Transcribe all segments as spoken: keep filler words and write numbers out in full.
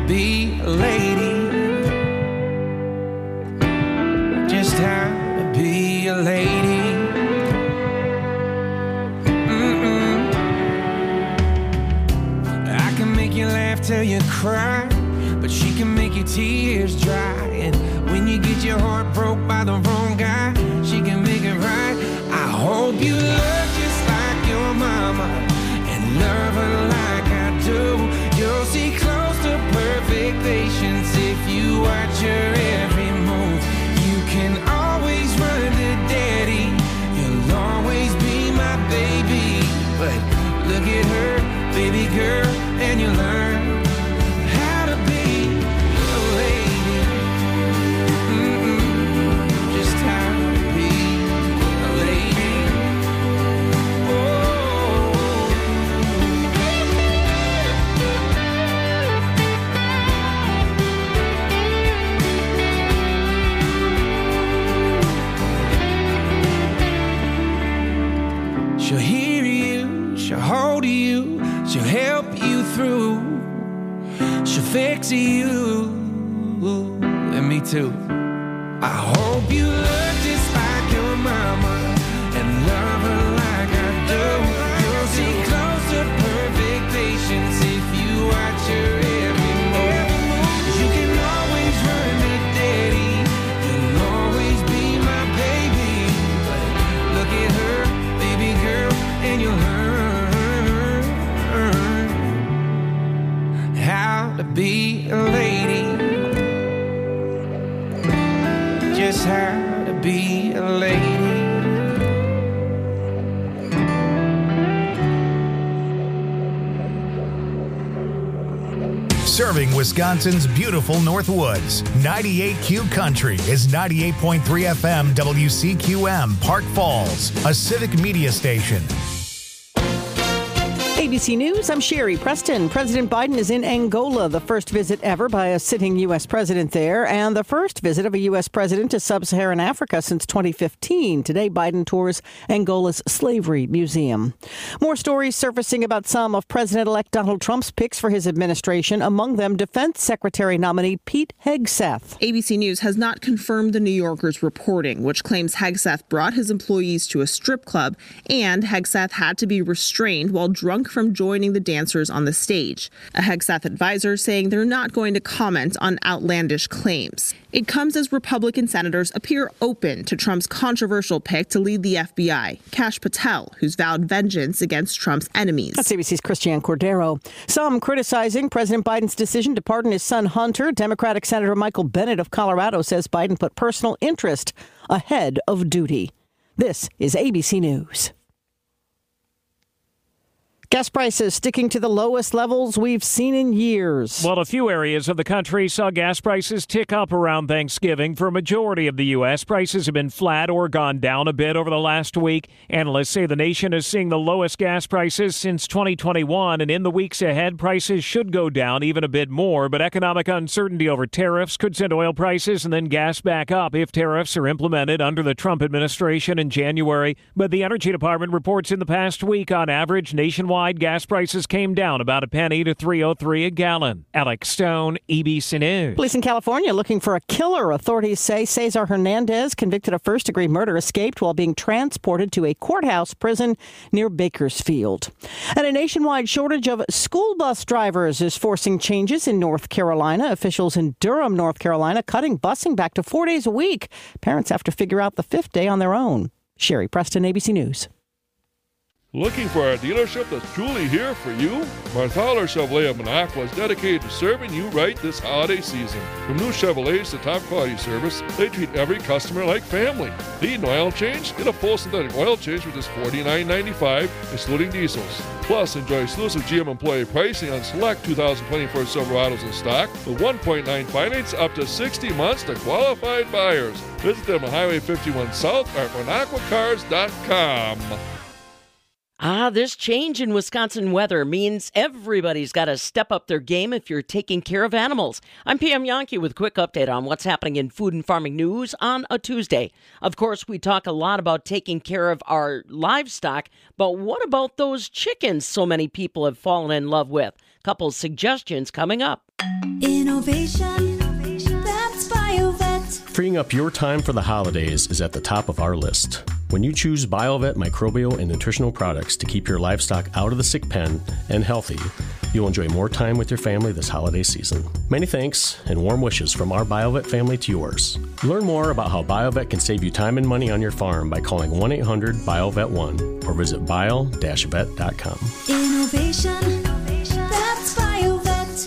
be a lady. Just how to be a lady. Mm-mm. I can make you laugh till you cry, but she can make your tears dry. And when you get your heart broke by the wrong guy, she can make it right. I hope you love just like your mama and love her like I do. You'll see close to perfect patience if you watch her every move. You can always run to daddy, you'll always be my baby. But look at her, baby girl, and you learn how to be a lady. Mm-mm. Just how to be a lady. Oh. She'll hear you, she'll hold you, she'll help you through, she'll fix you, and me too. I hope you look just like your mama and love her like I do. You'll see close to perfect patience if you watch her every move. You can always run to daddy, you'll always be my baby. But look at her, baby girl, and you'll learn how to be a lady. Just how to be a lady. Serving Wisconsin's beautiful North Woods. ninety-eight Q Country is ninety-eight point three F M W C Q M, Park Falls, a civic media station. A B C News, I'm Sherry Preston. President Biden is in Angola, the first visit ever by a sitting U S president there, and the first visit of a U S president to sub-Saharan Africa since twenty fifteen. Today, Biden tours Angola's Slavery Museum. More stories surfacing about some of President-elect Donald Trump's picks for his administration, among them Defense Secretary nominee Pete Hegseth. A B C News has not confirmed the New Yorker's reporting, which claims Hegseth brought his employees to a strip club and Hegseth had to be restrained while drunk from joining the dancers on the stage. A Hegseth advisor saying they're not going to comment on outlandish claims. It comes as Republican senators appear open to Trump's controversial pick to lead the F B I, Kash Patel, who's vowed vengeance against Trump's enemies. That's A B C's Christiane Cordero. Some criticizing President Biden's decision to pardon his son Hunter. Democratic Senator Michael Bennet of Colorado says Biden put personal interest ahead of duty. This is A B C News. Gas prices sticking to the lowest levels we've seen in years. Well, a few areas of the country saw gas prices tick up around Thanksgiving. For a majority of the U S, prices have been flat or gone down a bit over the last week. Analysts say the nation is seeing the lowest gas prices since twenty twenty-one, and in the weeks ahead, prices should go down even a bit more. But economic uncertainty over tariffs could send oil prices and then gas back up if tariffs are implemented under the Trump administration in January. But the Energy Department reports in the past week, on average, nationwide gas prices came down about a penny to three oh three a gallon. Alex Stone, A B C News. Police in California looking for a killer. Authorities say Cesar Hernandez, convicted of first-degree murder, escaped while being transported to a courthouse prison near Bakersfield. And a nationwide shortage of school bus drivers is forcing changes in North Carolina. Officials in Durham, North Carolina, cutting busing back to four days a week. Parents have to figure out the fifth day on their own. Sherry Preston, A B C News. Looking for a dealership that's truly here for you? Marthaler Chevrolet of Minocqua is dedicated to serving you right this holiday season. From new Chevrolets to top quality service, they treat every customer like family. Need an oil change? Get a full synthetic oil change for just forty-nine ninety-five, excluding diesels. Plus, enjoy exclusive G M employee pricing on select two thousand twenty-four Silverados in stock with one point nine finance up to sixty months to qualified buyers. Visit them on Highway fifty-one South or at Minocqua Cars dot com. Ah, this change in Wisconsin weather means everybody's got to step up their game if you're taking care of animals. I'm P M Yankee with a quick update on what's happening in food and farming news on a Tuesday. Of course, we talk a lot about taking care of our livestock, but what about those chickens so many people have fallen in love with? A couple suggestions coming up. Innovation, that's Biovet. Freeing up your time for the holidays is at the top of our list. When you choose Biovet microbial and nutritional products to keep your livestock out of the sick pen and healthy, you'll enjoy more time with your family this holiday season. Many thanks and warm wishes from our Biovet family to yours. Learn more about how Biovet can save you time and money on your farm by calling one eight hundred biovet one or visit bio dash vet dot com. Innovation, that's Biovet.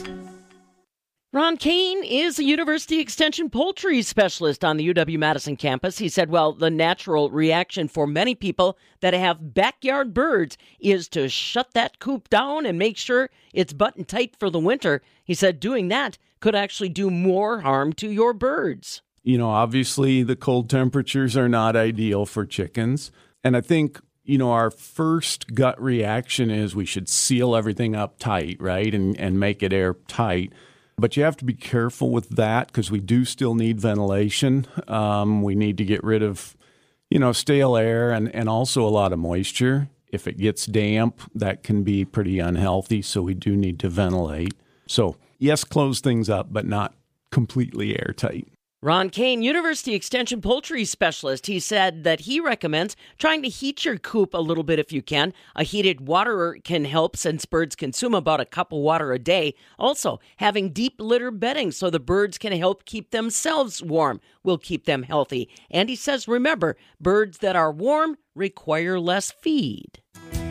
Ron Kane is a University Extension poultry specialist on the U W-Madison campus. He said, well, the natural reaction for many people that have backyard birds is to shut that coop down and make sure it's buttoned tight for the winter. He said doing that could actually do more harm to your birds. You know, obviously the cold temperatures are not ideal for chickens. And I think, you know, our first gut reaction is we should seal everything up tight, right, and, and make it airtight. But you have to be careful with that because we do still need ventilation. Um, we need to get rid of, you know, stale air and, and also a lot of moisture. If it gets damp, that can be pretty unhealthy, so we do need to ventilate. So, yes, close things up, but not completely airtight. Ron Kane, University Extension poultry specialist, he said that he recommends trying to heat your coop a little bit if you can. A heated water can help since birds consume about a cup of water a day. Also, having deep litter bedding so the birds can help keep themselves warm will keep them healthy. And he says, remember, birds that are warm require less feed.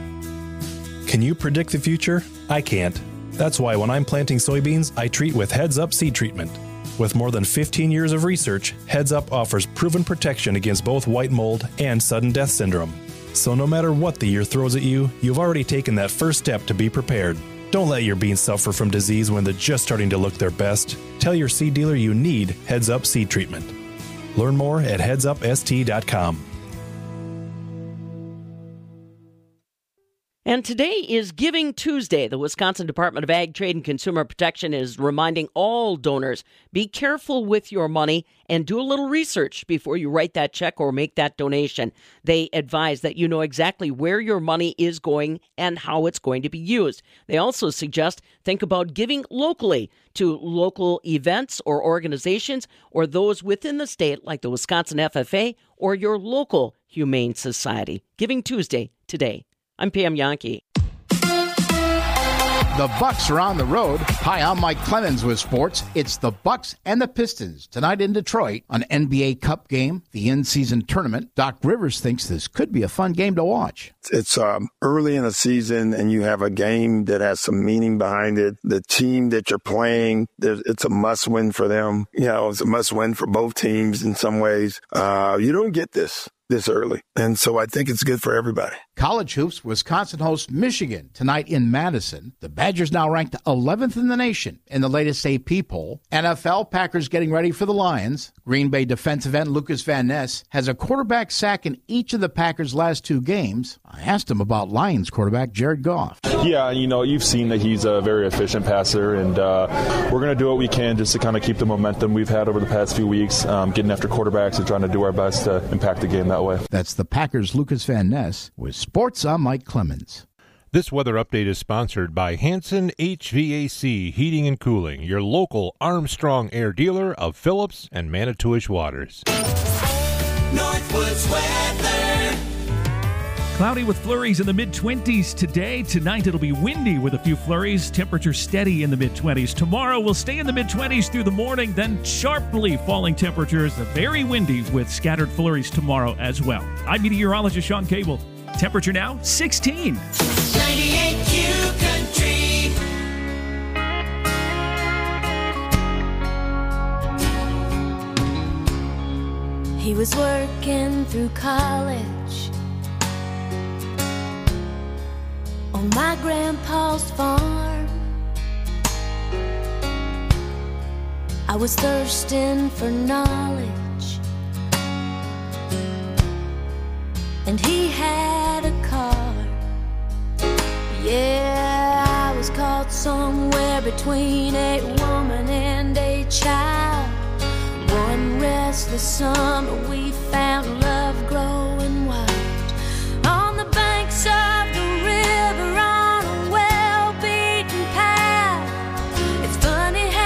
Can you predict the future? I can't. That's why when I'm planting soybeans, I treat with Heads Up Seed Treatment. With more than fifteen years of research, Heads Up offers proven protection against both white mold and sudden death syndrome. So no matter what the year throws at you, you've already taken that first step to be prepared. Don't let your beans suffer from disease when they're just starting to look their best. Tell your seed dealer you need Heads Up Seed Treatment. Learn more at heads up s t dot com. And today is Giving Tuesday. The Wisconsin Department of Ag, Trade, and Consumer Protection is reminding all donors, be careful with your money and do a little research before you write that check or make that donation. They advise that you know exactly where your money is going and how it's going to be used. They also suggest think about giving locally to local events or organizations or those within the state like the Wisconsin F F A or your local Humane Society. Giving Tuesday today. I'm Pam Yankee. The Bucks are on the road. Hi, I'm Mike Clemens with sports. It's the Bucks and the Pistons tonight in Detroit, an N B A Cup game, the in-season tournament. Doc Rivers thinks this could be a fun game to watch. It's um, early in the season, and you have a game that has some meaning behind it. The team that you're playing, it's a must-win for them. You know, it's a must-win for both teams in some ways. Uh, you don't get this this early, and so I think it's good for everybody. College hoops, Wisconsin hosts Michigan tonight in Madison. The Badgers now ranked eleventh in the nation in the latest A P poll. N F L, Packers getting ready for the Lions. Green Bay defensive end Lucas Van Ness has a quarterback sack in each of the Packers' last two games. I asked him about Lions quarterback Jared Goff. Yeah, you know, you've seen that he's a very efficient passer, and uh, we're going to do what we can just to kind of keep the momentum we've had over the past few weeks, um, getting after quarterbacks and trying to do our best to impact the game that way. That's the Packers' Lucas Van Ness with Sports. I'm Mike Clemens. This weather update is sponsored by Hanson H V A C Heating and Cooling, your local Armstrong Air dealer of Phillips and Manitowish Waters. Northwoods weather. Cloudy with flurries in the mid-twenties today. Tonight it'll be windy with a few flurries. Temperature steady in the mid-twenties. Tomorrow we'll stay in the mid-twenties through the morning, then sharply falling temperatures. Very windy with scattered flurries tomorrow as well. I'm meteorologist Sean Cable. Temperature now sixteen. ninety-eight Q Country. He was working through college on my grandpa's farm. I was thirsting for knowledge, and he had a car. Yeah, I was caught somewhere between a woman and a child. One restless summer we found love growing wild on the banks of the river on a well-beaten path. It's funny how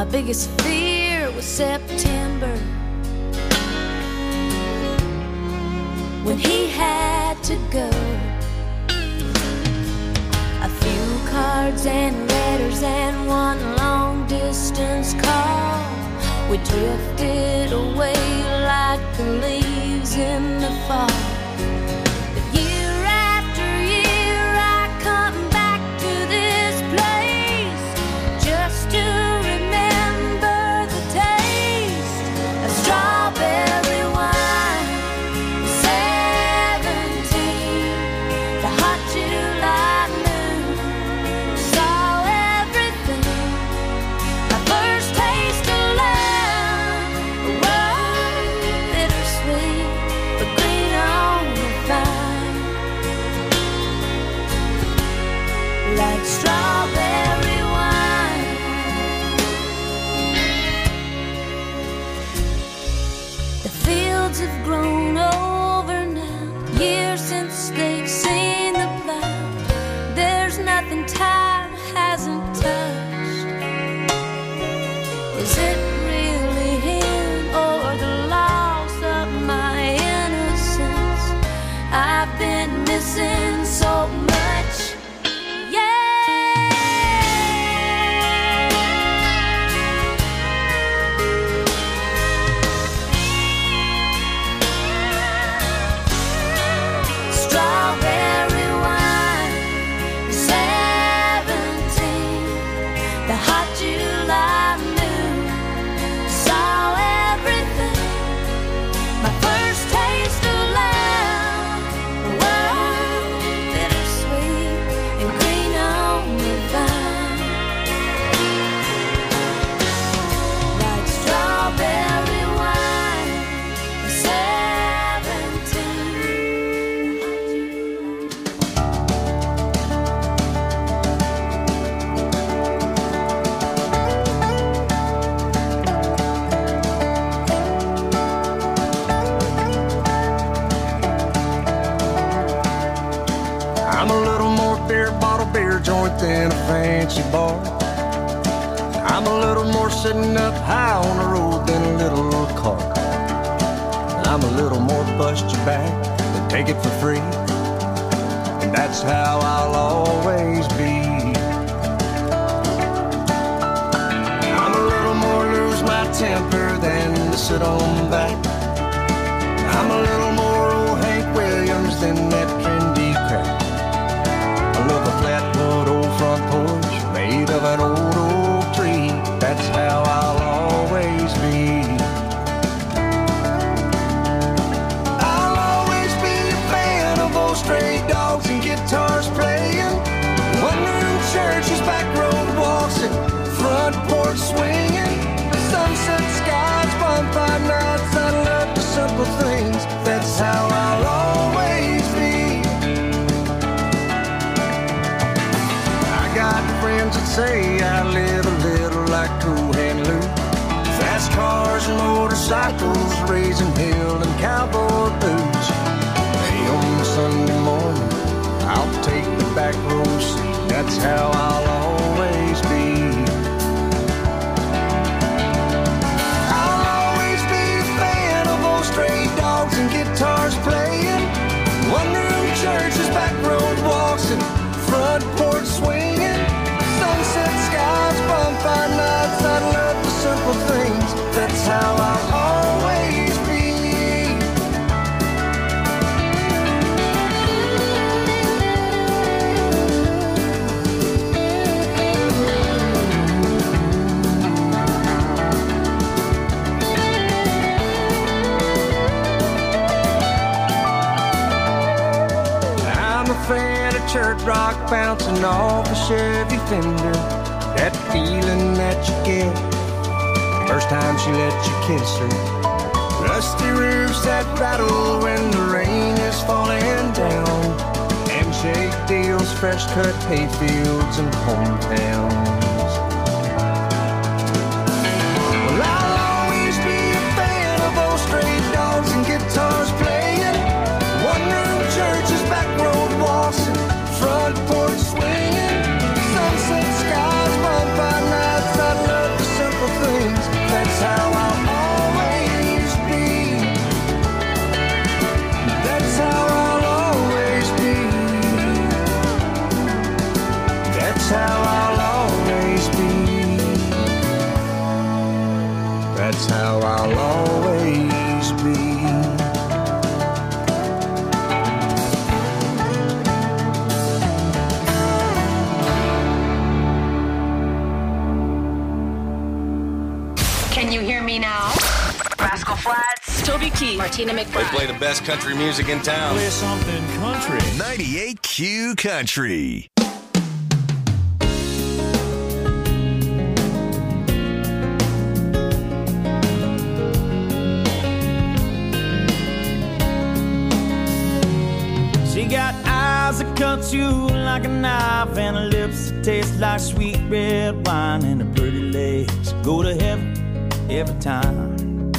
My biggest fear was September, when he had to go. A few cards and letters and one long distance call. We drifted away like the leaves in the fall. But year after year I come back to this place just to remember the taste of strawberry wine. Seventeen, the hot July moon, saw everything. My first taste of love was bittersweet, but green on the vine, like strawberry wine. The fields have grown over now, years since they've seen the plow. There's nothing time hasn't touched. Is it really him or the loss of my innocence? I've been missing so much. Strawberry wine, seventeen, the hot July moon, saw everything. My first taste of love was bittersweet and green on the vine, like strawberry wine, I'm a little more beer bottle beer joint than a fancy bar. I'm a little more sitting up high on the road than a little car. I'm a little more bust your back than take it for free. And that's how I'll always be. I'm a little more lose my temper than to sit on back. I'm a little more old Hank Williams than that trendy crap. I love a flatwood old front porch made of an old oak tree. That's how I'll always be. I'll always be a fan of old stray dogs and guitars playing, one-room churches, back road walks, and front porch swinging, sunset skies, bonfire nights. I love the simple things. That's how I'll always be. Got friends that say I live a little like Cool Hand Luke. Fast cars and motorcycles, raising hell and cowboy boots. Hey, on Sunday morning, I'll take the back row seat. That's how I'll always be. I'll always be a fan of old stray dogs and guitars playing, one-room churches, back road walks, and front porch swinging, sunset skies, bonfire nights. I love the simple things. That's how I'll always be. I'm a fan of church rock bouncing off a Chevy fender. That feeling that you get first time she let you kiss her. Rusty roofs that rattle when the rain is falling down. Handshake deals, fresh cut hay fields and hometowns. Well, I'll always be a fan of old stray dogs and guitars playing, one-room churches, back road walks, and front porch swinging, sunset skies, bonfire nights. I love the simple Can you hear me now? Rascal Flatts, Toby Keith, Martina McBride. They play the best country music in town. Play something country. ninety-eight Q Country. She got eyes that cut you like a knife, and her lips that taste like sweet red wine, and her pretty legs go to heaven every time.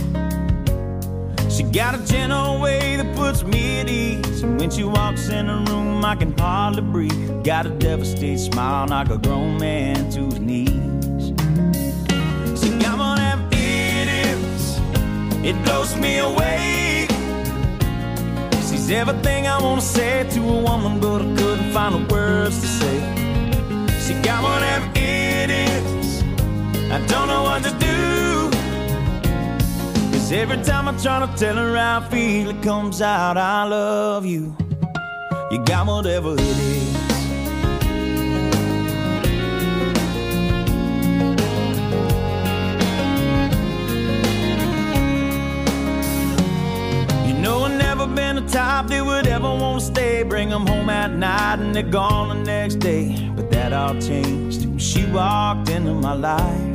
She got a gentle way that puts me at ease, and when she walks in the room I can hardly breathe. Got a devastated smile, knock a grown man to his knees. She got one of them idiots, it blows me away. She's everything I want to say to a woman, but I couldn't find the words to say. She got one of them idiots, I don't know what to do. Cause every time I try to tell her how I feel, it comes out, I love you. You got whatever it is. Been the type that would ever want to stay, bring them home at night and they're gone the next day. But that all changed when she walked into my life.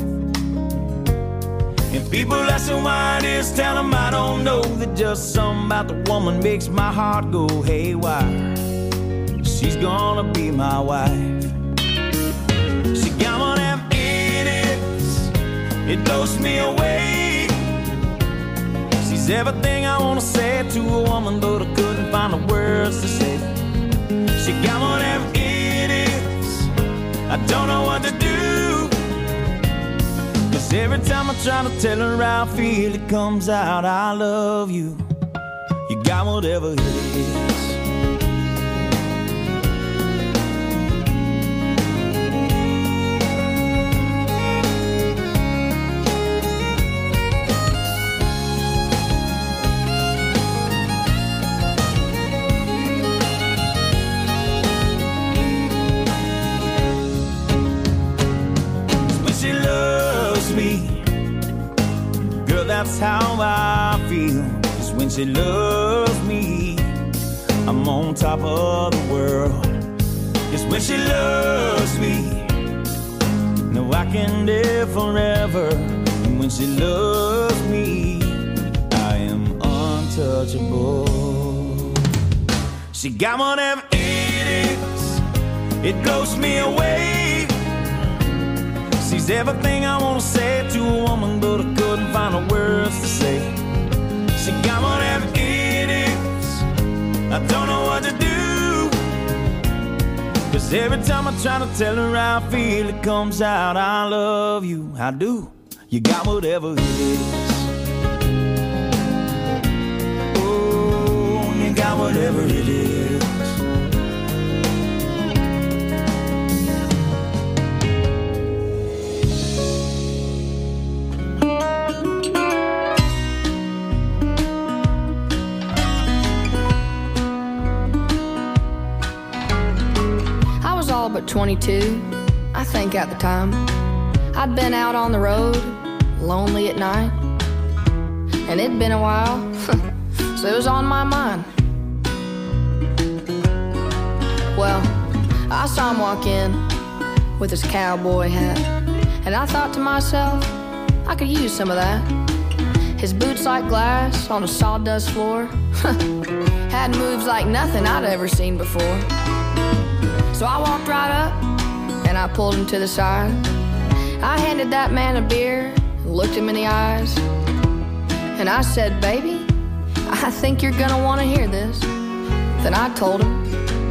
And people ask me why it is, tell them I don't know, that just something about the woman makes my heart go haywire. She's gonna be my wife. She got one of them idiots, it blows me away. She's everything I want to say to a woman, but I couldn't find the words to say. She got one of them idiots, I don't know what to do. Cause every time I try to tell her how I feel, it comes out, I love you. You got whatever it is. That's how I feel, is when she loves me, I'm on top of the world. It's when she loves me, no, I can live forever. And when she loves me, I am untouchable. She got one of them idiots, it blows me away. She's everything I want to say to a woman, but I couldn't find the words to say. She got one of them idiots, I don't know what to do. Cause every time I try to tell her how I feel, it comes out, I love you, I do. You got whatever it is. Oh, you got whatever it is. But twenty-two, I think at the time. I'd been out on the road, lonely at night, and it'd been a while, so it was on my mind. Well, I saw him walk in with his cowboy hat, and I thought to myself, I could use some of that. His boots like glass on a sawdust floor, had moves like nothing I'd ever seen before. So I walked right up, and I pulled him to the side. I handed that man a beer, and looked him in the eyes, and I said, baby, I think you're gonna wanna hear this. Then I told him,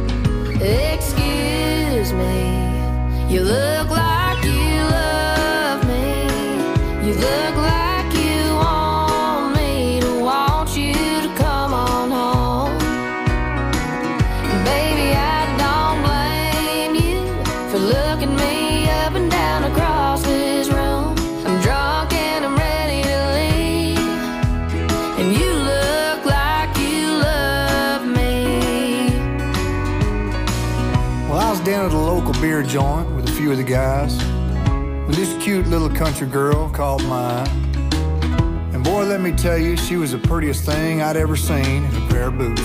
excuse me, you look like you love me. You look like you want me to want you to come on home. Baby, I looking me up and down across this room. I'm drunk and I'm ready to leave, and you look like you love me. Well, I was down at a local beer joint with a few of the guys, when this cute little country girl called mine. Boy, let me tell you, she was the prettiest thing I'd ever seen in a pair of boots.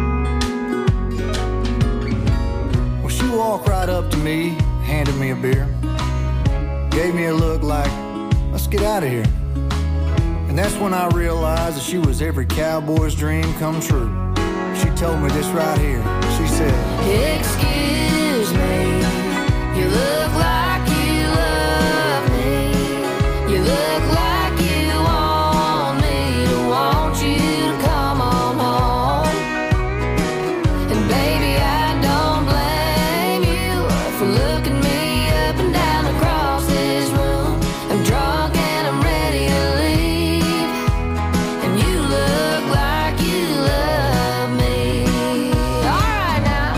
Well, she walked right up to me, handed me a beer, gave me a look like, let's get out of here. And that's when I realized that she was every cowboy's dream come true. She told me this right here. She said, excuse me, you look like you love me. You look like you want me to want you to come on home. And baby, I don't blame you for looking me up and down across this room. I'm drunk and I'm ready to leave, and you look like you love me. All right now.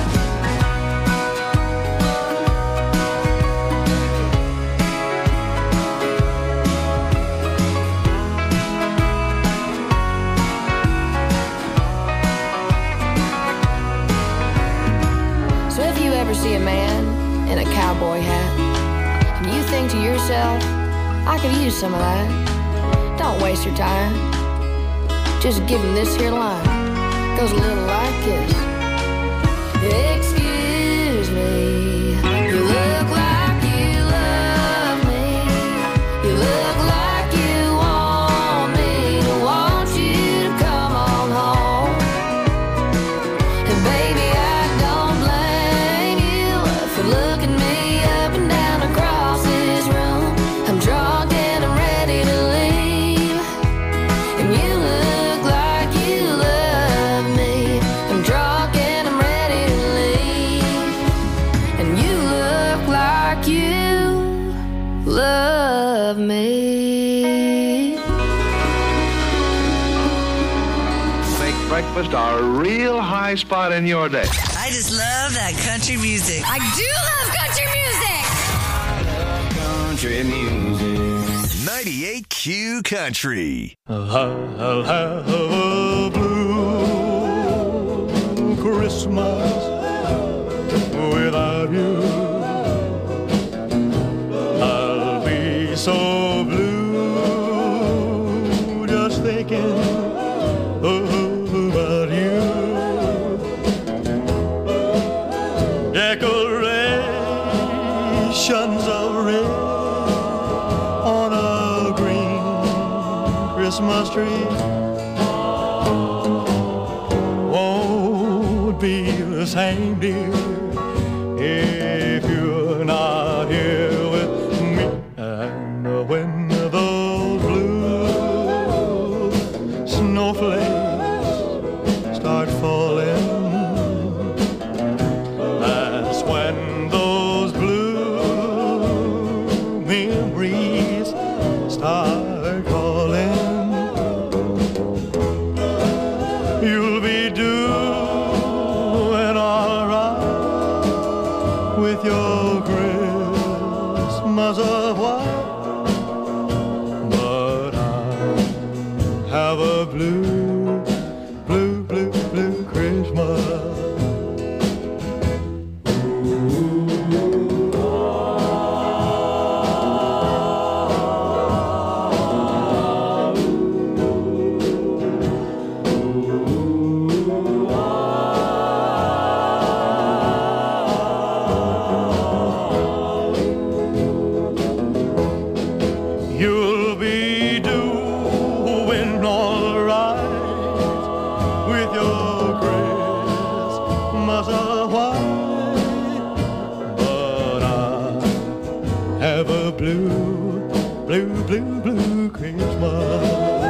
So if you ever see a man in a cowboy hat and you think to yourself, I could use some of that, don't waste your time. Just give him this here line. Goes a little like this. Excuse me, you look like you love me. You look like you want me to want you to come on home. And baby, I don't blame you for looking me up and down across this room. I'm drunk and I'm ready to leave, and you look like you love me. I'm drunk and I'm ready to leave, and you look like you love me. Make breakfast a real high spot in your day. I just love that country music. I do love country music. Country music. ninety-eight Q Country. I'll have a blue Christmas without you. I'll be so blue just thinking about you. Decorations of red on a green Christmas tree won't be the same, dear, if you're not here with me. And when those blue snowflakes start falling, that's when those blue memories start calling. You'll be doing all right with your Christmas of white, but I have a blue, blue, blue, blue Christmas. You'll be doing all right with your Christmas of white, but I have a blue, blue, blue, blue Christmas.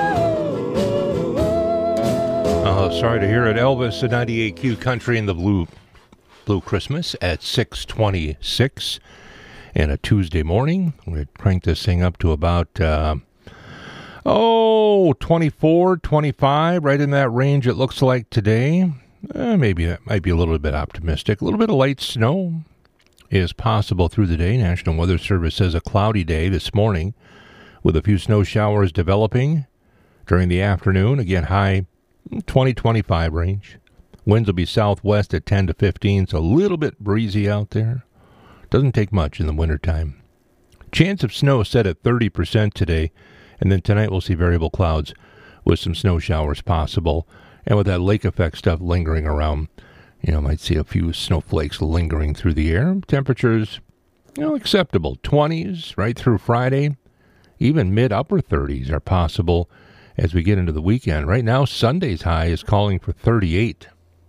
Oh, sorry to hear it. Elvis at ninety-eight Q Country in the Blue Blue Christmas at six twenty-six. And a Tuesday morning. We're going to crank this thing up to about, uh, oh, twenty-four, twenty-five, right in that range it looks like today. Uh, maybe that might be a little bit optimistic. A little bit of light snow is possible through the day. National Weather Service says a cloudy day this morning with a few snow showers developing during the afternoon. Again, high twenty, twenty-five range. Winds will be southwest at ten to fifteen, so a little bit breezy out there. Doesn't take much in the wintertime. Chance of snow set at thirty percent today, And then tonight we'll see variable clouds with some snow showers possible. And with that lake effect stuff lingering around, you know, might see a few snowflakes lingering through the air. Temperatures, you know, acceptable. twenties right through Friday. Even mid-upper thirties are possible as we get into the weekend. Right now, Sunday's high is calling for thirty-eight.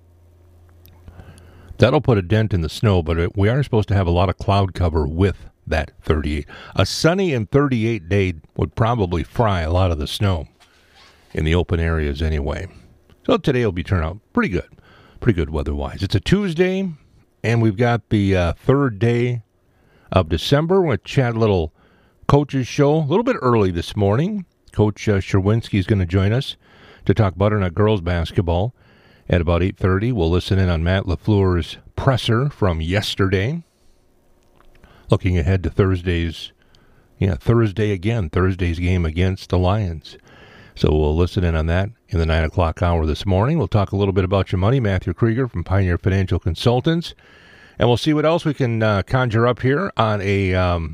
That'll put a dent in the snow, but it, we are supposed to have a lot of cloud cover with that thirty-eight. A sunny and thirty-eight day would probably fry a lot of the snow in the open areas anyway. So today will be turn out pretty good. Pretty good weather-wise. It's a Tuesday, and we've got the uh, third day of December. We're going to chat a little coaches show a little bit early this morning. Coach uh, Sherwinski is going to join us to talk butternut girls basketball at about eight thirty. We'll listen in on Matt LaFleur's presser from yesterday. Looking ahead to Thursday's, yeah, Thursday again, Thursday's game against the Lions. So we'll listen in on that in the nine o'clock hour this morning. We'll talk a little bit about your money. Matthew Krieger from Pioneer Financial Consultants. And we'll see what else we can uh, conjure up here on a... Um,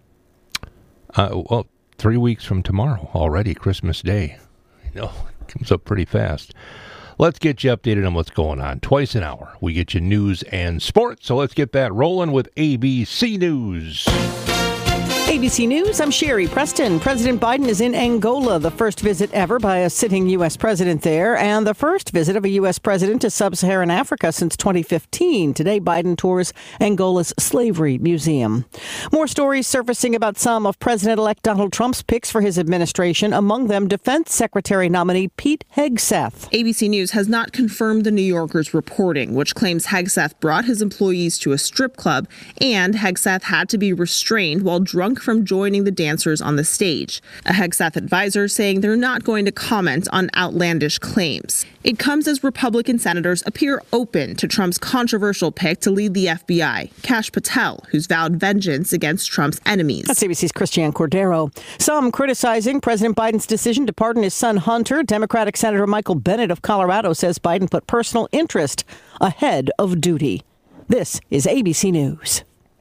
Uh, well, three weeks from tomorrow already, Christmas Day. You know, it comes up pretty fast. Let's get you updated on what's going on. Twice an hour, we get you news and sports. So let's get that rolling with A B C News. A B C News, I'm Sherry Preston. President Biden is in Angola, the first visit ever by a sitting U S president there, and the first visit of a U S president to sub-Saharan Africa since twenty fifteen. Today, Biden tours Angola's Slavery Museum. More stories surfacing about some of President-elect Donald Trump's picks for his administration, among them Defense Secretary nominee Pete Hegseth. A B C News has not confirmed the New Yorker's reporting, which claims Hegseth brought his employees to a strip club and Hegseth had to be restrained while drunk from joining the dancers on the stage. A Hegseth advisor saying they're not going to comment on outlandish claims. It comes as Republican senators appear open to Trump's controversial pick to lead the F B I, Kash Patel, who's vowed vengeance against Trump's enemies. That's A B C's Christiane Cordero. Some criticizing President Biden's decision to pardon his son Hunter. Democratic Senator Michael Bennet of Colorado says Biden put personal interest ahead of duty. This is A B C News.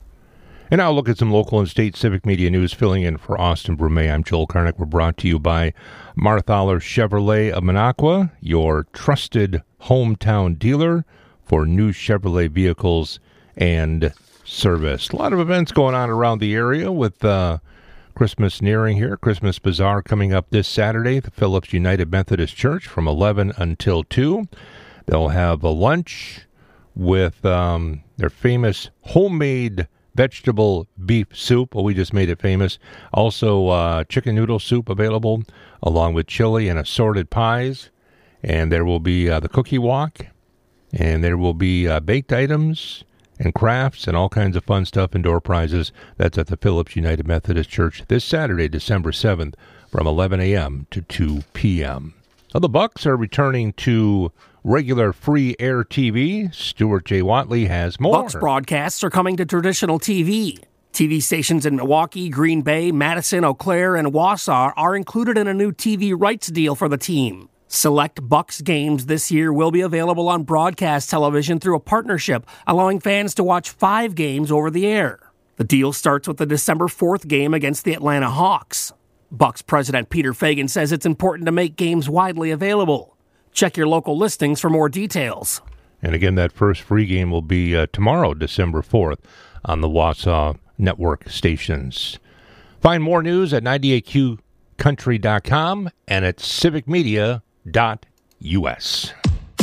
And now look at some local and state civic media news. Filling in for Austin Brumet, I'm Joel Karnick. We're brought to you by Marthaler Chevrolet of Minocqua, your trusted hometown dealer for new Chevrolet vehicles and service. A lot of events going on around the area with uh, Christmas nearing here. Christmas Bazaar coming up this Saturday at the Phillips United Methodist Church from eleven until two. They'll have a lunch with um, their famous homemade vegetable beef soup. Well, we just made it famous. Also, uh, chicken noodle soup available, along with chili and assorted pies. And there will be uh, the cookie walk. And there will be uh, baked items and crafts and all kinds of fun stuff, and door prizes. That's at the Phillips United Methodist Church this Saturday, December seventh, from eleven a.m. to two p.m. Now, the Bucks are returning to regular free air T V. Stuart J. Watley has more. Bucks broadcasts are coming to traditional T V. T V stations in Milwaukee, Green Bay, Madison, Eau Claire, and Wausau are included in a new T V rights deal for the team. Select Bucks games this year will be available on broadcast television through a partnership, allowing fans to watch five games over the air. The deal starts with the December fourth game against the Atlanta Hawks. Bucks president Peter Feigin says it's important to make games widely available. Check your local listings for more details. And again, that first free game will be uh, tomorrow, December fourth, on the Wausau network stations. Find more news at ninety-eight Q country dot com and at civic media dot U S.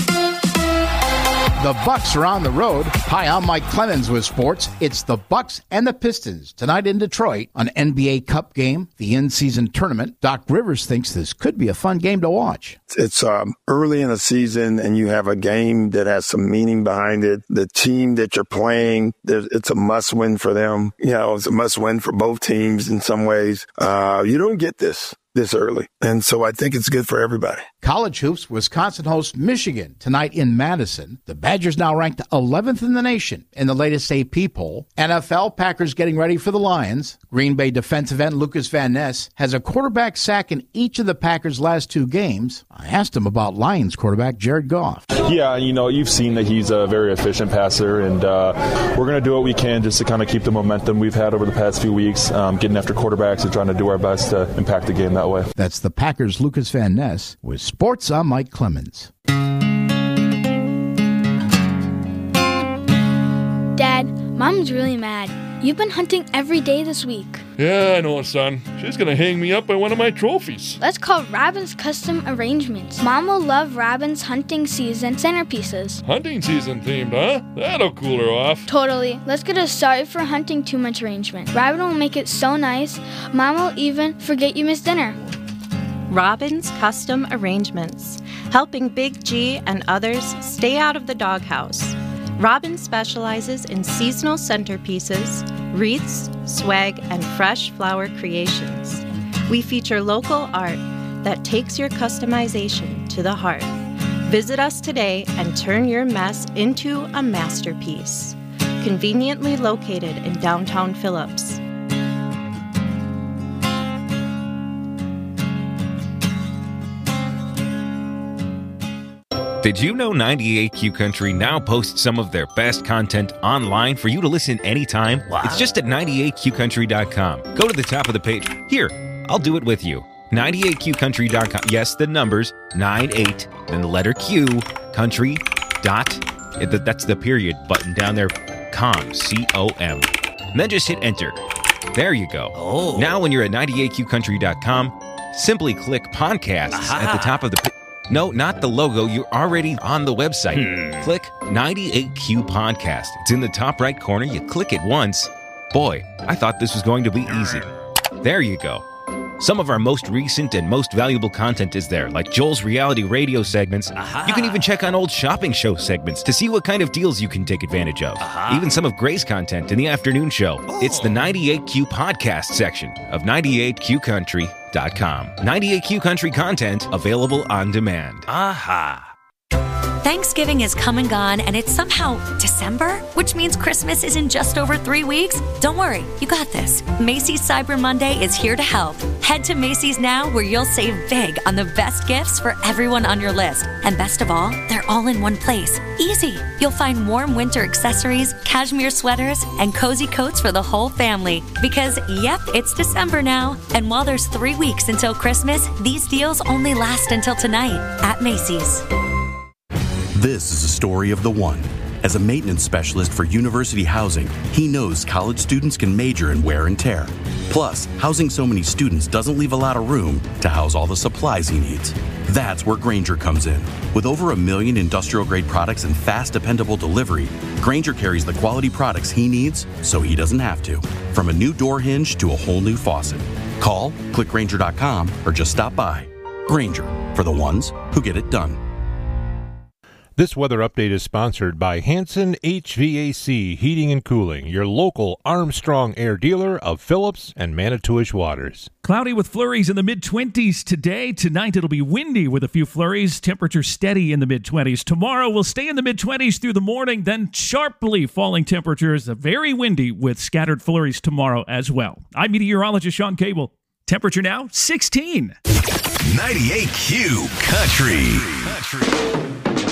The Bucks are on the road. Hi, I'm Mike Clemens with sports. It's the Bucks and the Pistons tonight in Detroit, an N B A Cup game, the in-season tournament. Doc Rivers thinks this could be a fun game to watch. It's um, early in the season, and you have a game that has some meaning behind it. The team that you're playing, it's a must-win for them. You know, it's a must-win for both teams in some ways. Uh, you don't get this this early, and so I think it's good for everybody. College hoops, Wisconsin hosts Michigan tonight in Madison. The Badgers now ranked eleventh in the nation in the latest A P poll. N F L, Packers getting ready for the Lions. Green Bay defensive end Lucas Van Ness has a quarterback sack in each of the Packers' last two games. I asked him about Lions quarterback Jared Goff. Yeah, you know, you've seen that he's a very efficient passer, and uh, we're going to do what we can just to kind of keep the momentum we've had over the past few weeks, um, getting after quarterbacks and trying to do our best to impact the game that that way. That's the Packers' Lucas Van Ness with Sports. I'm Mike Clemens. Dad, Mom's really mad. You've been hunting every day this week. Yeah, I know, son. She's gonna hang me up by one of my trophies. Let's call Robin's Custom Arrangements. Mom will love Robin's hunting season centerpieces. Hunting season themed, huh? That'll cool her off. Totally. Let's get a sorry for hunting too much arrangement. Robin will make it so nice, Mom will even forget you missed dinner. Robin's Custom Arrangements, helping Big G and others stay out of the doghouse. Robin specializes in seasonal centerpieces, wreaths, swag, and fresh flower creations. We feature local art that takes your customization to the heart. Visit us today and turn your mess into a masterpiece. Conveniently located in downtown Phillips. Did you know ninety-eight Q Country now posts some of their best content online for you to listen anytime? Wow. It's just at ninety-eight q country dot com. Go to the top of the page. Here, I'll do it with you. ninety-eight q country dot com. Yes, the numbers, ninety-eight, then the letter Q, country, dot, that's the period button down there, com, C O M. And then just hit enter. There you go. Oh. Now when you're at ninety-eight q country dot com, simply click podcasts Aha. at the top of the page. No, not the logo. You're already on the website. Hmm. Click ninety-eight Q Podcast. It's in the top right corner. You click it once. Boy, I thought this was going to be easy. There you go. Some of our most recent and most valuable content is there, like Joel's reality radio segments. Aha. You can even check on old shopping show segments to see what kind of deals you can take advantage of. Aha. Even some of Gray's content in the afternoon show. Oh. It's the ninety-eight Q Podcast section of ninety-eight q country dot com. ninety-eight Q Country content available on demand. Aha. Thanksgiving is come and gone, and it's somehow December, which means Christmas is in just over three weeks. Don't worry, you got this. Macy's Cyber Monday is here to help. Head to Macy's now, where you'll save big on the best gifts for everyone on your list. And best of all, they're all in one place. Easy. You'll find warm winter accessories, cashmere sweaters, and cozy coats for the whole family. Because, yep, it's December now. And while there's three weeks until Christmas, these deals only last until tonight at Macy's. This is a story of the one. As a maintenance specialist for University Housing, he knows college students can major in wear and tear. Plus, housing so many students doesn't leave a lot of room to house all the supplies he needs. That's where Grainger comes in. With over a million industrial-grade products and fast, dependable delivery, Grainger carries the quality products he needs so he doesn't have to. From a new door hinge to a whole new faucet. Call, click Grainger dot com, or just stop by. Grainger, for the ones who get it done. This weather update is sponsored by Hanson H V A C Heating and Cooling, your local Armstrong Air dealer of Phillips and Manitowish waters. Cloudy with flurries in the mid-twenties today. Tonight it'll be windy with a few flurries. Temperature steady in the mid-twenties. Tomorrow we'll stay in the mid-twenties through the morning, then sharply falling temperatures. Very windy with scattered flurries tomorrow as well. I'm meteorologist Sean Cable. Temperature now, sixteen. ninety-eight Q Country. Country.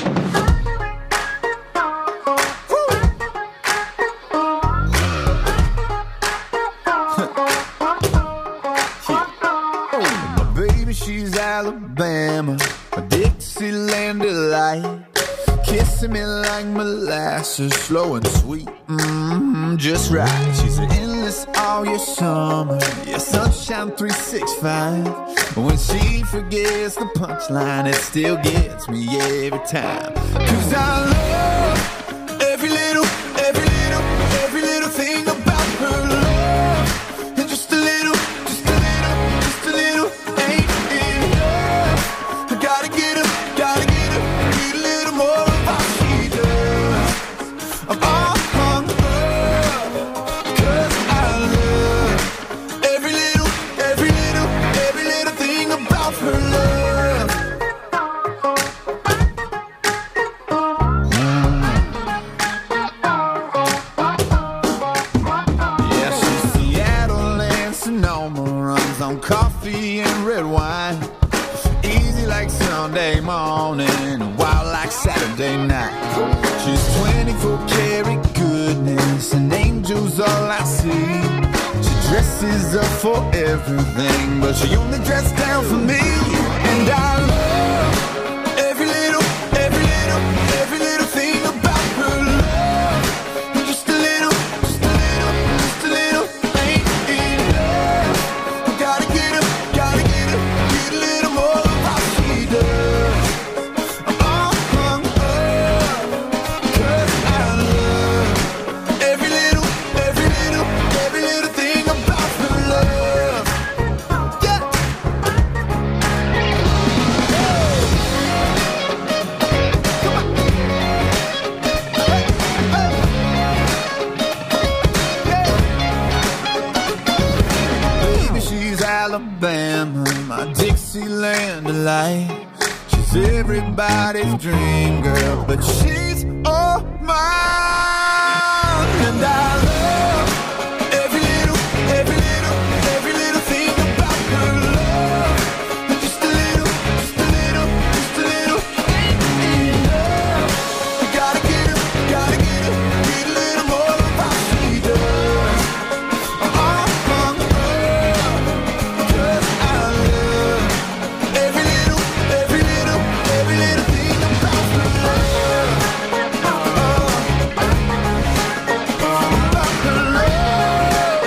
She's Alabama, a Dixieland delight, kissing me like molasses, slow and sweet, mm-hmm, just right. She's an endless all year summer, yeah, sunshine three sixty-five. But when she forgets the punchline, it still gets me every time. Cause I love every little, every little, every little thing about her love, and just a little, just a little, just a little ain't gotta get her, gotta get her, need a little more of what she does. I'm all hung up, cause I love every little, every little, every little thing about her love. Yeah, she's Seattle and Sonoma, runs on coffee and red wine. Easy like Sunday morning, wild like Saturday night. She's twenty-four karat goodness, and angels all I see. She dresses up for everything, but she only dressed down for me. And I love every little, every little, every little thing about her love. Just a little, just a little, just a little, ain't enough. Gotta get her, gotta get her, get a little more of how she does. Oh, oh, oh, 'cause I love every little, every little, every little thing about her love. Yeah. Baby, she's Alabama, my Dixieland delight. She's everybody's dream girl, but she's all mine. And I love every little, every little, every little thing about her love. Just a little, just a little, just a little, ain't enough. Gotta get her, gotta get her, get a little more of how she does. Oh, oh, oh, 'cause I love every little, every little, every little thing about her love. About her love.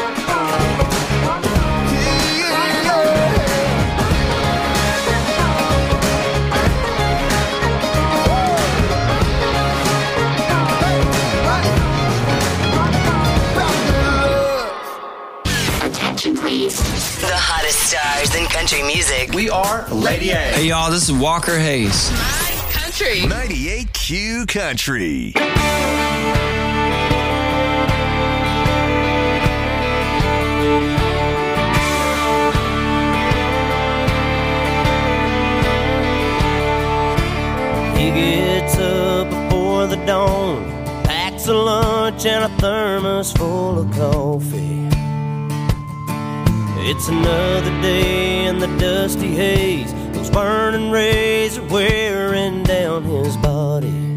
Yeah, yeah. Attention, please. The hottest stars in country music. We are Lady A. Hey, y'all, this is Walker Hayes. Country. ninety-eight Q Country. He gets up before the dawn, packs a lunch and a thermos full of coffee. It's another day in the dusty haze, those burning rays are wearing down his body.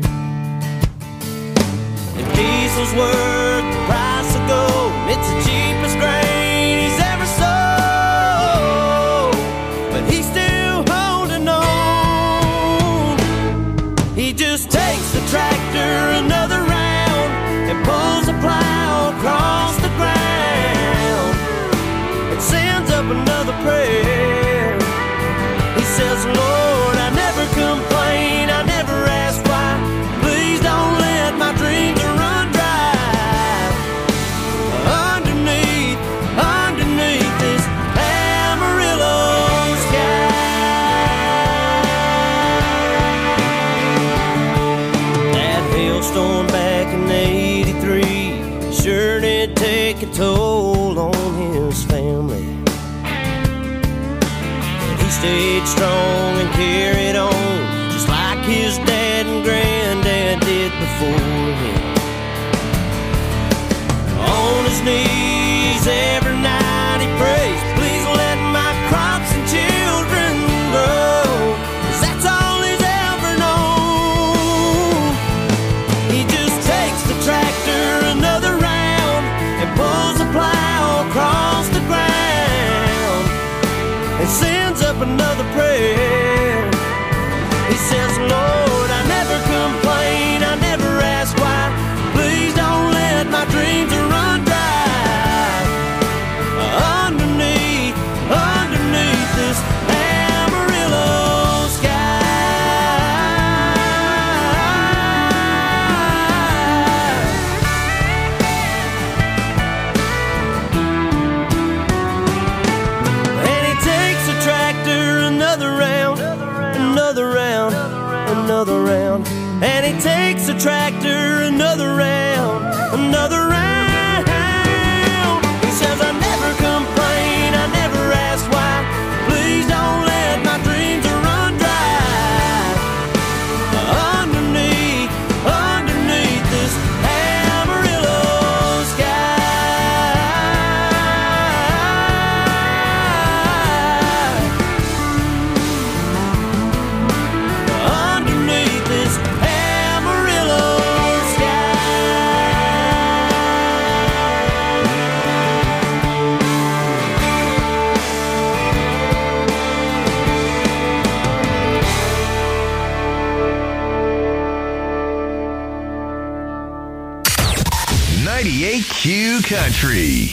If diesel's worth the price of gold, it's the cheapest grain he's ever sold, but he's still holding on. He just takes the tractor another round and pulls the plow across the ground and sends up another prayer. He says, Lord, I never complain, I never ask why. Please don't let my dreams run dry. Underneath, underneath this Amarillo sky. That hailstorm back in eighty-three sure did take a toll on his family. But he stayed strong and carried on, just like his dad and granddad did before him. On his knees every night he prays, please let my crops and children grow, 'cause that's all he's ever known. He just takes the tractor another round and pulls the plow across the ground and sends up another prayer. He says, Lord, I never complain, I never ask why. Please don't let my dreams run dry. Underneath, underneath this Amarillo sky. And he takes the tractor another round, another round, another round. And he takes the tractor another round, another round. He says, I never complain, I never ask why. Please don't let my dreams run dry. Underneath, underneath this Amarillo sky. Underneath this Amarillo sky. Country.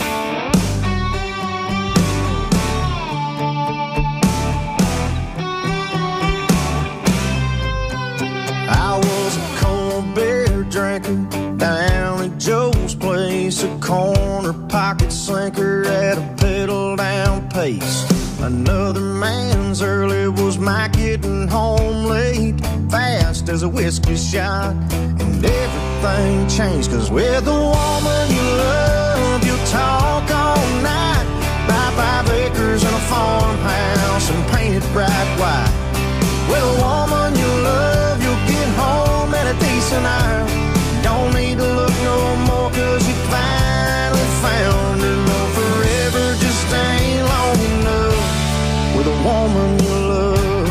I was a cold beer drinker down at Joe's place, a corner pocket sinker at a pedal down pace. Another man's early was my getting home late, fast as a whiskey shot, and everything changed, cause with the woman you love, you talk all night, buy five acres and a farmhouse and paint it bright white. With a woman you love, you'll get home at a decent hour, don't need to look no more, cause you finally found her. No, forever just ain't long enough with a woman you love.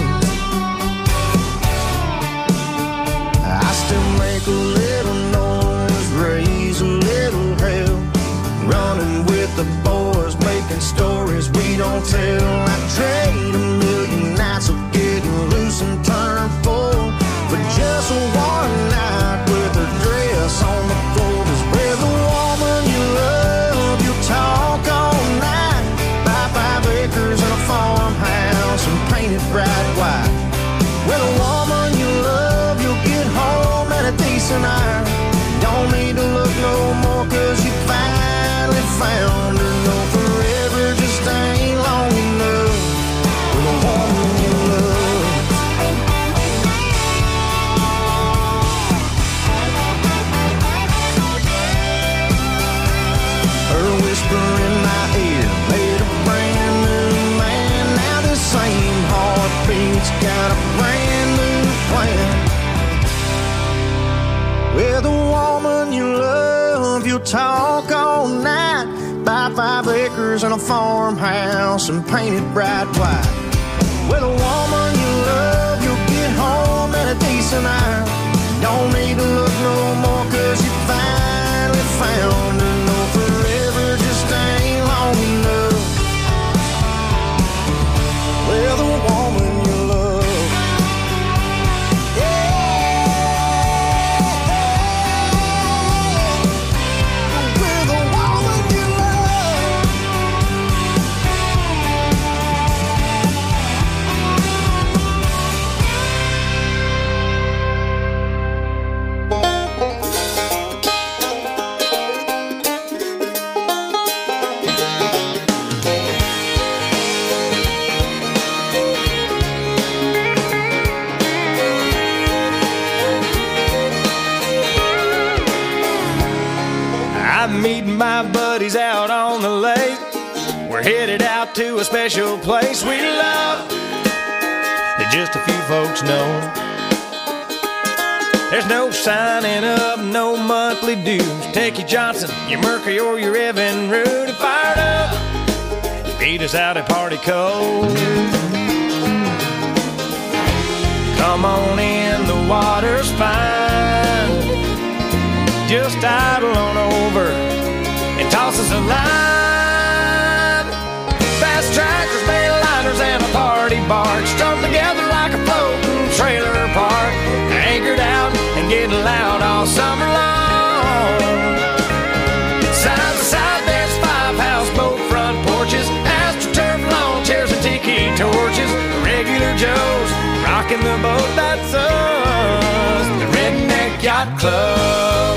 I still make a little noise, raise a little hell, running with the boys, making stories we don't tell. I trade a million nights of getting loose and turn full for just one night with her dress on the floor. 'Cause with a woman you love, you talk all night, buy five acres and a farmhouse and paint it bright white. With a woman you love, you'll get home at a decent hour, don't need to look no more, 'cause you finally found her. No, forever just ain't long enough with a woman you love. Her whisper in my ear made a brand new man. Now the same heartbeat's got a brand new plan. With a woman you love, you'll talk all night, buy five acres and a farmhouse and paint it bright white. With a woman you love, you'll get home at a decent hour, don't need to look no more, 'cause you finally found her. No, forever just ain't long enough with a woman you love. Yeah, with a woman you love. I'm meeting my buddies out on the lake. We're headed out to a special place we love that just a few folks know. There's no signing up, no monthly dues. Take your Johnson, your Mercury, or your Evan Rude, fired up. Beat us out at Party Cove. Come on in, the water's fine. Just idle on over and toss us a line. Fast tractors, mainliners, and a party barge strung together like a floating trailer park. Anchored out and getting loud all summer long. Side by side, there's five houseboat front porches, astroturf lawn chairs and tiki torches. Regular Joes rocking the boat, that's us, the Redneck Yacht Club.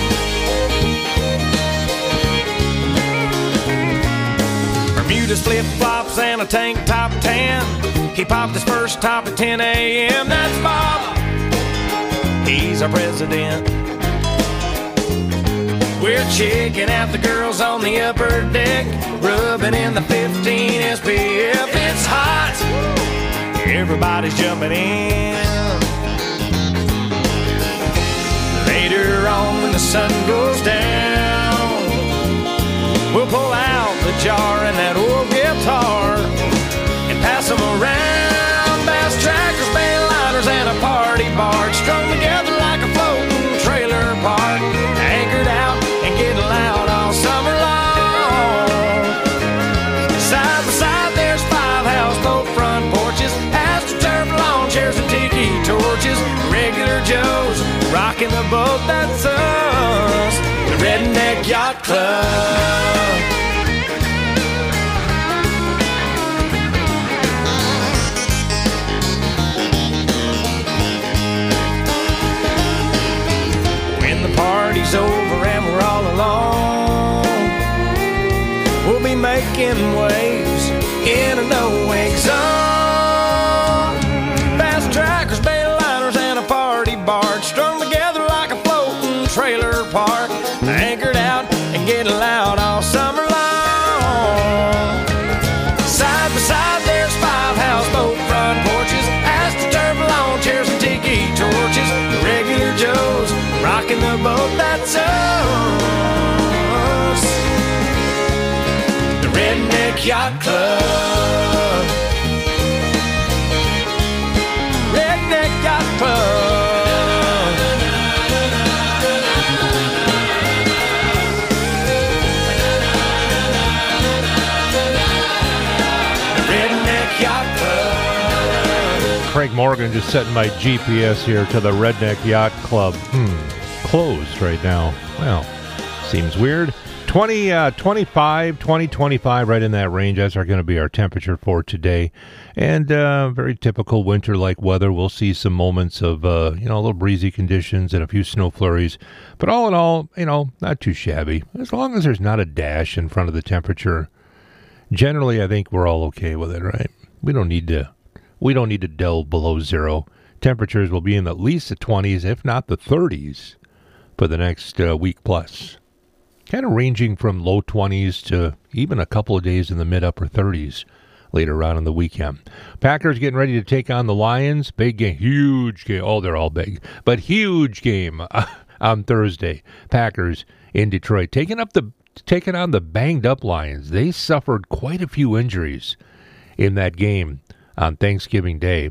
Bermuda's flip-flops and a tank top tan. He popped his first top at ten a.m. That's Bob, he's our president. We're checking out the girls on the upper deck, rubbing in the fifteen S P F. It's hot, everybody's jumping in. Later on when the sun goes down, we'll pull out the jar and that old guitar and pass them around. Bass trackers, mainliners, and a party barge strung together like a floating trailer park. Anchored out and getting loud all summer long. Side by side, there's five houseboat front porches, astroturf lawn chairs and tiki torches. Regular Joes rocking the boat, that's us, the Redneck Yacht Club. making waves in a no-wake zone. Fast trackers, bayliners, and a party barge strung together like a floating trailer park, anchored out and getting loud all summer long. Side by side there's five houseboat front porches, astroturf lawn chairs and tiki torches, the regular Joes rocking the boat that's us, the Redneck Yacht Club. Redneck Yacht Club. Craig Morgan just setting my G P S here to the Redneck Yacht Club. Hmm, closed right now. Well, seems weird. twenty, uh, twenty-five, twenty, twenty-five, right in that range. That's are going to be our temperature for today. And uh, very typical winter-like weather. We'll see some moments of, uh, you know, a little breezy conditions and a few snow flurries. But all in all, you know, not too shabby. As long as there's not a dash in front of the temperature, generally I think we're all okay with it, right? We don't need to We don't need to delve below zero. Temperatures will be in at least the twenties, if not the thirties, for the next uh, week plus. Kind of ranging from low twenties to even a couple of days in the mid-upper thirties later on in the weekend. Packers getting ready to take on the Lions. Big game, huge game. Oh, they're all big, but huge game on Thursday. Packers in Detroit taking up the taking on the banged-up Lions. They suffered quite a few injuries in that game on Thanksgiving Day.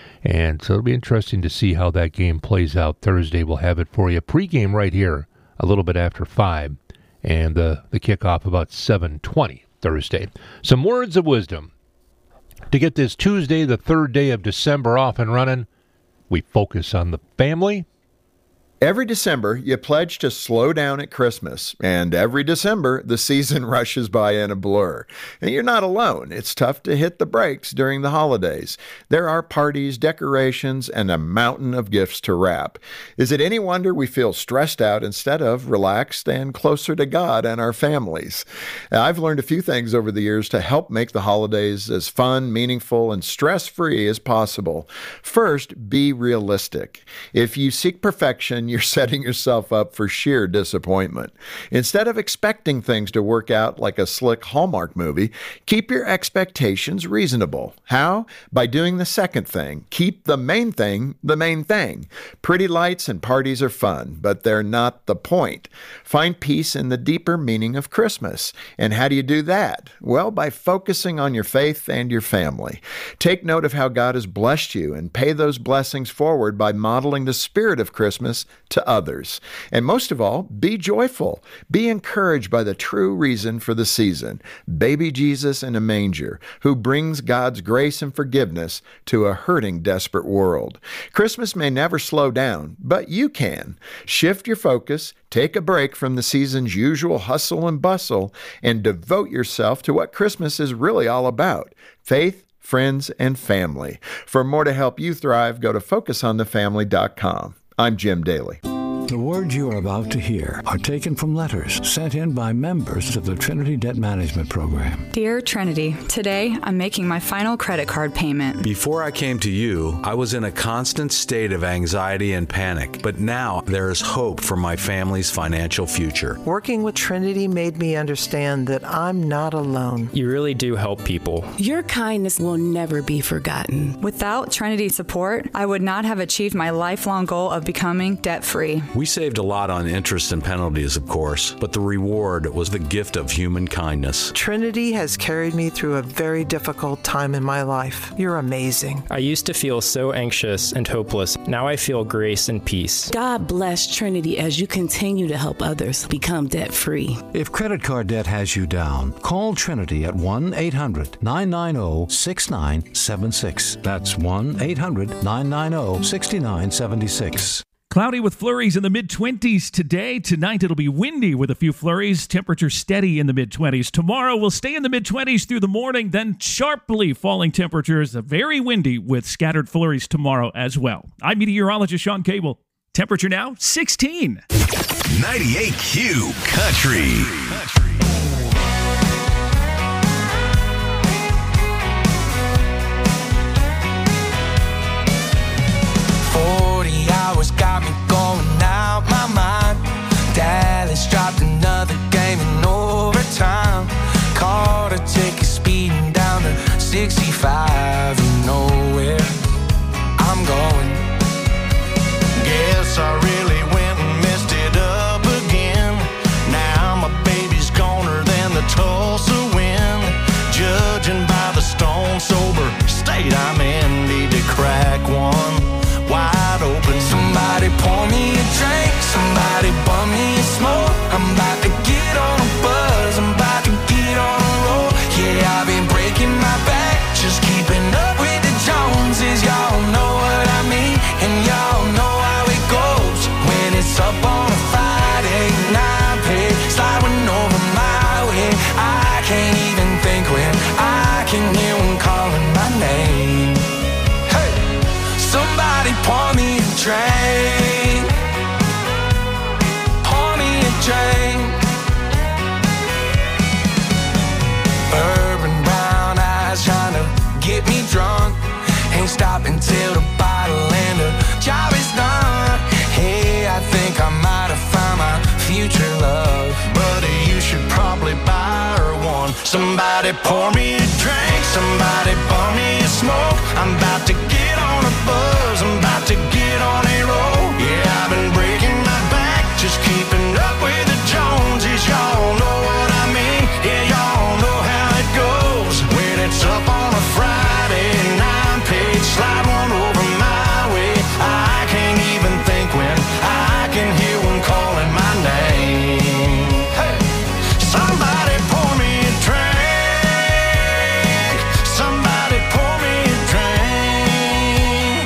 And so it'll be interesting to see how that game plays out Thursday. We'll have it for you. Pre-game right here a little bit after five. And the, the kickoff about seven twenty Thursday. Some words of wisdom. To get this Tuesday, the third day of December, off and running, we focus on the family. Every December, you pledge to slow down at Christmas, and every December, the season rushes by in a blur. And you're not alone. It's tough to hit the brakes during the holidays. There are parties, decorations, and a mountain of gifts to wrap. Is it any wonder we feel stressed out instead of relaxed and closer to God and our families? Now, I've learned a few things over the years to help make the holidays as fun, meaningful, and stress-free as possible. First, be realistic. If you seek perfection, you're setting yourself up for sheer disappointment. Instead of expecting things to work out like a slick Hallmark movie, keep your expectations reasonable. How? By doing the second thing. Keep the main thing the main thing. Pretty lights and parties are fun, but they're not the point. Find peace in the deeper meaning of Christmas. And how do you do that? Well, by focusing on your faith and your family. Take note of how God has blessed you and pay those blessings forward by modeling the spirit of Christmas to others. And most of all, be joyful. Be encouraged by the true reason for the season, baby Jesus in a manger, who brings God's grace and forgiveness to a hurting, desperate world. Christmas may never slow down, but you can. Shift your focus, take a break from the season's usual hustle and bustle, and devote yourself to what Christmas is really all about: faith, friends, and family. For more to help you thrive, go to focus on the family dot com. I'm Jim Daly. The words you are about to hear are taken from letters sent in by members of the Trinity Debt Management Program. Dear Trinity, today I'm making my final credit card payment. Before I came to you, I was in a constant state of anxiety and panic, but now there is hope for my family's financial future. Working with Trinity made me understand that I'm not alone. You really do help people. Your kindness will never be forgotten. Without Trinity's support, I would not have achieved my lifelong goal of becoming debt-free. We saved a lot on interest and penalties, of course, but the reward was the gift of human kindness. Trinity has carried me through a very difficult time in my life. You're amazing. I used to feel so anxious and hopeless. Now I feel grace and peace. God bless Trinity as you continue to help others become debt-free. If credit card debt has you down, call Trinity at one eight hundred nine nine zero six nine seven six. That's one eight hundred nine nine zero six nine seven six. Cloudy with flurries in the mid-twenties today. Tonight it'll be windy with a few flurries. Temperature steady in the mid-twenties. Tomorrow we'll stay in the mid-twenties through the morning, then sharply falling temperatures. Very windy with scattered flurries tomorrow as well. I'm meteorologist Sean Cable. Temperature now, sixteen. ninety-eight Q Country. just keeping up with the Joneses. Y'all know what I mean, and y'all know how it goes when it's up on a Friday night, pay sliding over my way. I can't even think when I can hear them calling my name. Hey, somebody pour me a drink, pour me a drink. Urban brown eyes trying to get me drunk, ain't stopping till the bottle and the job is done. Hey, I think I might have found my future love, buddy, you should probably buy her one. Somebody pour me a drink, somebody pour me a smoke. I'm about to get on a buzz, I'm about to get on a roll. Yeah, I've been breaking my back, just keeping up with the Joneses. Y'all know what I mean, yeah, y'all know how it goes when it's up on a Friday nine page slide one over my way. I can't even think when I can hear them calling my name. Hey, somebody pour me a drink, somebody pour me a drink.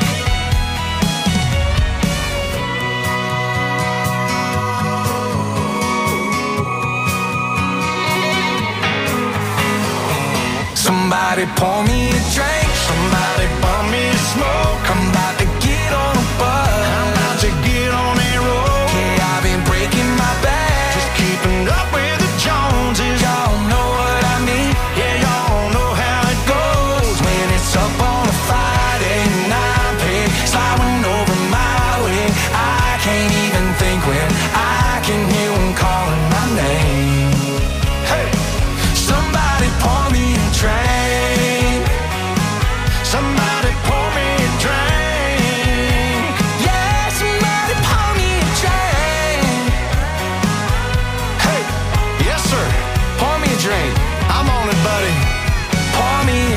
Somebody pour me a drink, somebody pour me a smoke. I'm about to get on a bus, I'm about to get on a roll. Yeah, I've been breaking my back, just keeping up with the Joneses. Y'all know what I mean, yeah, y'all know how it goes when it's up on a Friday night, pay sliding over my way. I can't even think when I can hear them calling my name. Hey, somebody pour me a drink, somebody pour me a drink. Yeah, somebody pour me a drink. Hey, yes sir, pour me a drink. I'm on it, buddy. Pour me a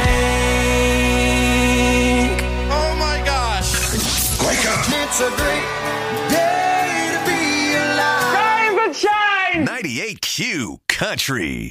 drink. Oh my gosh. Wake up. It's a great day to be alive. Rise and shine! ninety-eight Q Country.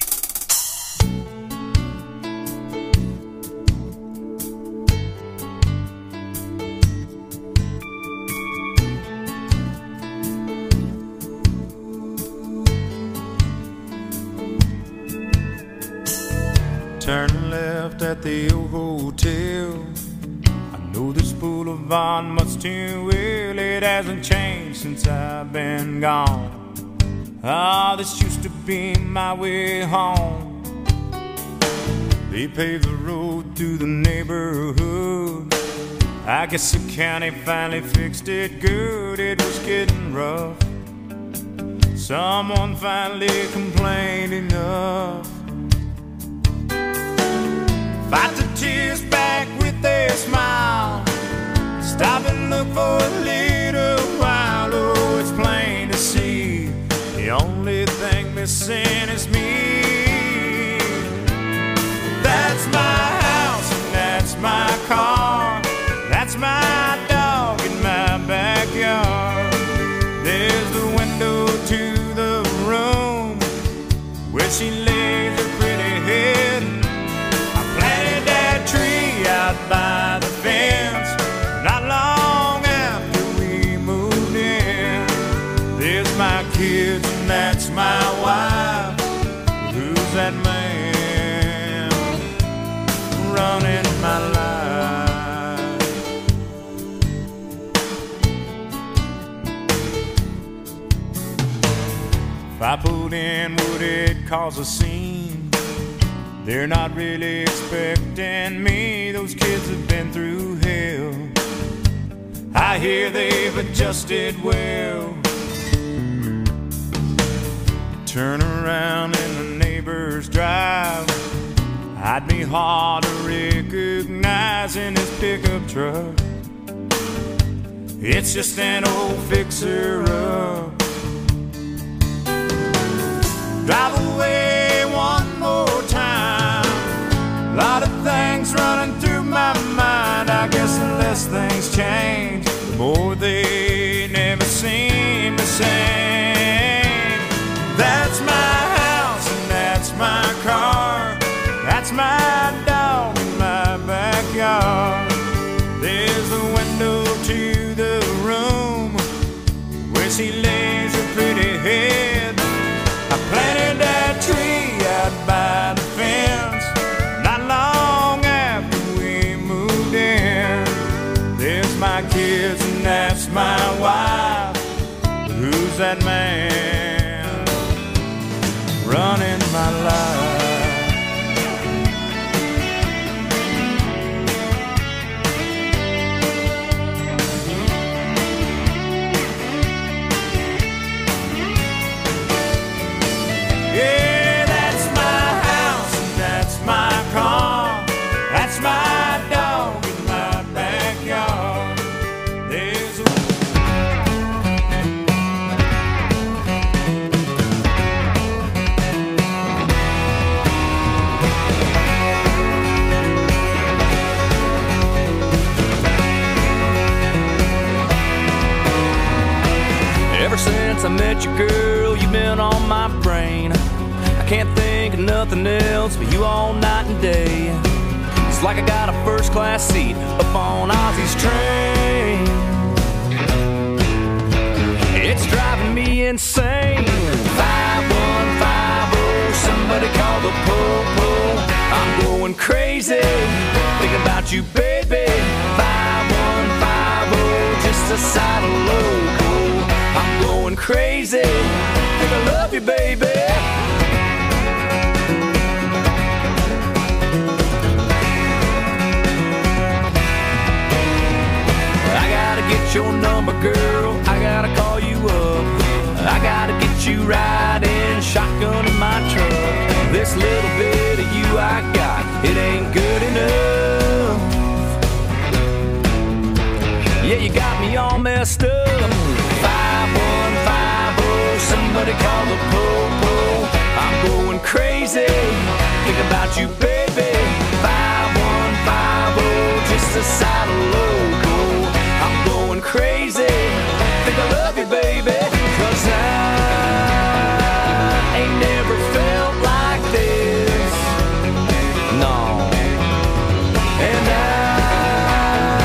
Turn left at the old hotel. I know this boulevard much too well. It hasn't changed since I've been gone. Ah, this used to be my way home. They paved the road through the neighborhood. I guess the county finally fixed it good. It was getting rough. Someone finally complained enough. Fight the tears back with their smile. Stop and look for a little while. Oh, it's plain to see the only thing missing is me. That's my house and that's my car. That's my dog in my backyard. There's the window to the room where she lays her pretty head. Tree out by the fence not long after we moved in. There's my kids and that's my wife. Who's that man running my life? If I pulled in, would it cause a scene? They're not really expecting me. Those kids have been through hell. I hear they've adjusted well. Turn around in the neighbor's drive. I'd be hard to recognize in this pickup truck. It's just an old fixer-up. Drive away one more time. A lot of things running through my mind. I guess the less things change, the more they never seem the same. That's my house and that's my car. That's my dog and my she lays her pretty head. I planted that tree out by the fence. Not long after we moved in. There's my kids and that's my wife. Who's that man running my life? Yeah, that's my house and that's my car. That's my dog in my backyard. There's a Ever since I met you, girl, you've been on my brain. I can't think of nothing else but you all night and day. It's like I got a first-class seat up on Ozzy's train. It's driving me insane. five one five oh, somebody call the po-po. I'm going crazy, thinking about you, baby. five one five oh, just a side of loco. I'm going crazy, think I love you, baby. I gotta get your number, girl, I gotta call you up. I gotta get you riding shotgun in my truck. This little bit of you I got, it ain't good enough. Yeah, you got me all messed up. five one five oh, somebody call the po-po. I'm going crazy, think about you, baby. five one five oh, just a side of loco.